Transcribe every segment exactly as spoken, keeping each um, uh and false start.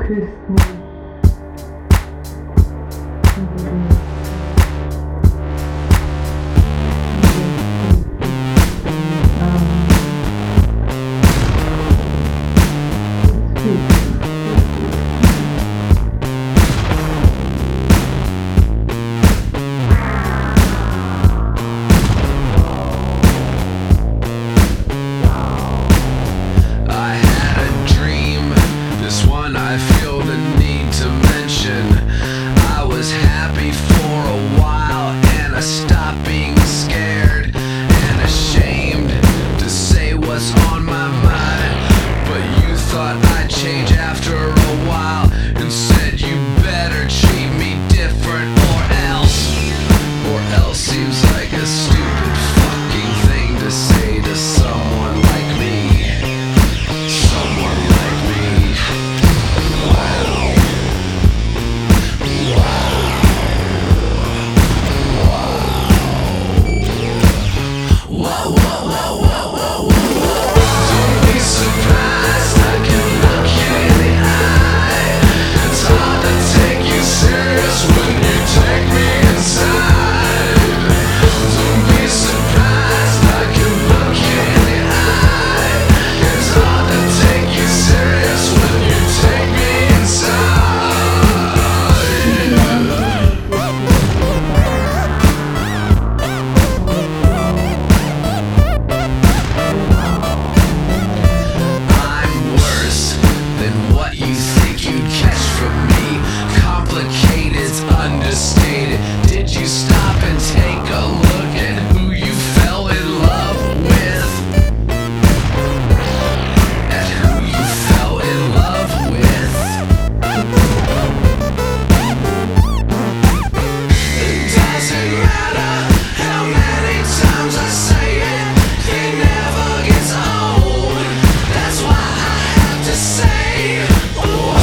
küsst mich. Und du bist. I feel the need to mention I was happy for a while and I stopped being scared and ashamed to say what's on my mind. But you thought I'd change after a while and said you better treat me different or else. Or else seems like a stupid fucking thing to say to someone like me. Someone like me. Understated. Did you stop and take a look at who you fell in love with? At who you fell in love with? It doesn't matter how many times I say it, it never gets old. That's why I have to say, whoa.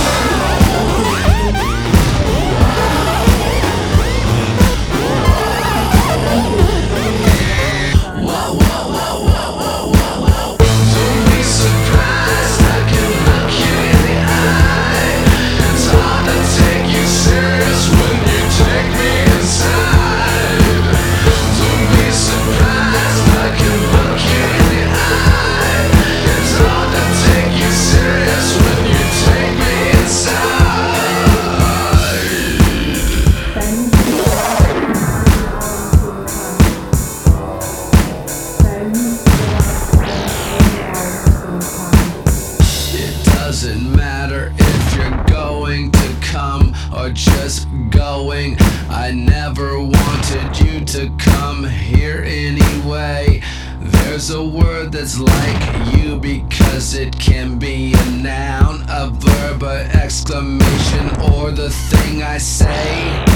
Doesn't matter if you're going to come or just going. I never wanted you to come here anyway. There's a word that's like you because it can be a noun, a verb, an exclamation, or the thing I say.